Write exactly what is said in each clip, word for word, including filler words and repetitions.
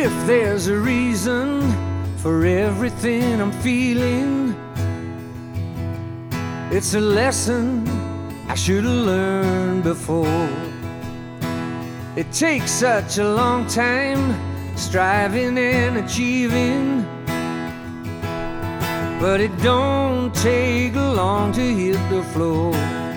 If there's a reason for everything I'm feeling, it's a lesson I should have learned before. It takes such a long time striving and achieving, but it don't take long to hit the floor.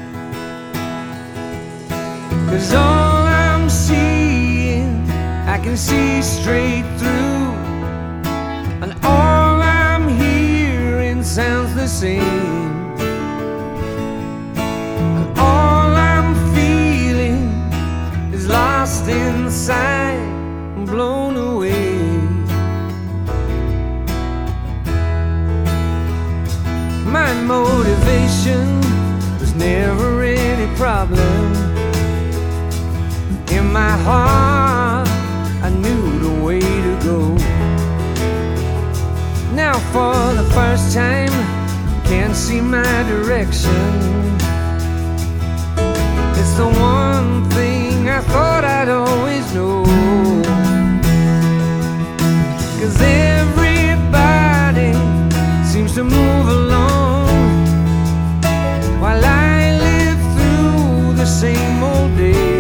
'Cause all I'm seeing, I can see straight through, and all I'm hearing sounds the same. And all I'm feeling is lost inside, blown away. My motivation was never any problem. In my heart, I knew the way to go. Now for the first time, can't see my direction. It's the one thing I thought I'd always know. 'Cause everybody seems to move along, while I live through the same old day.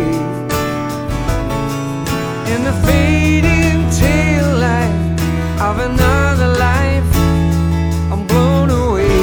In the fading tail light of another life, I'm blown away.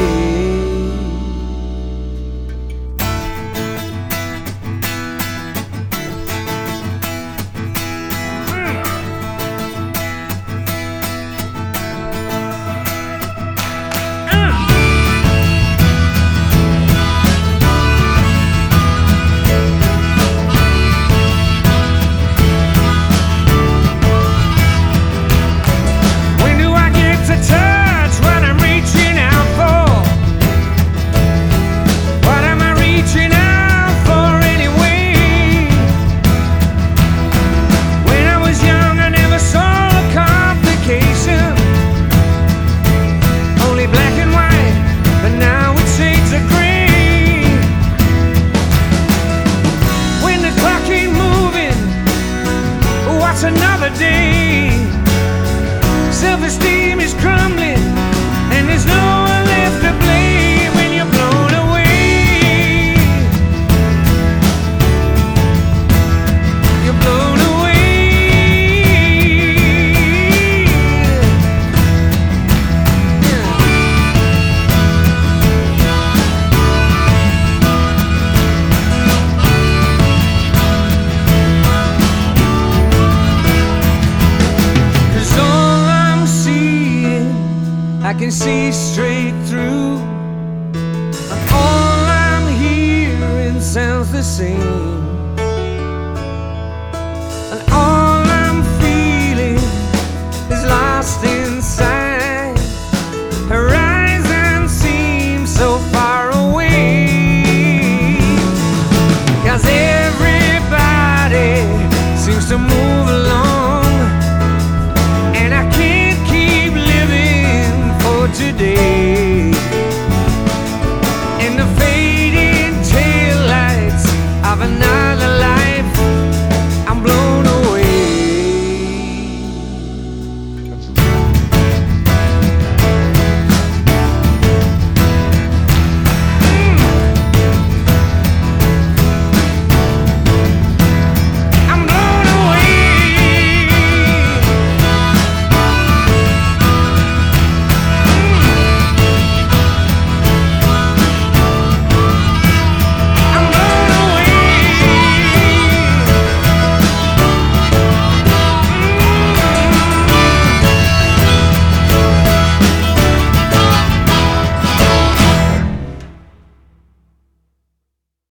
Another day, self-esteem is crumbling, and there's no one left to blame when you're blown away. You're blown away. I can see straight through, and all I'm hearing sounds the same.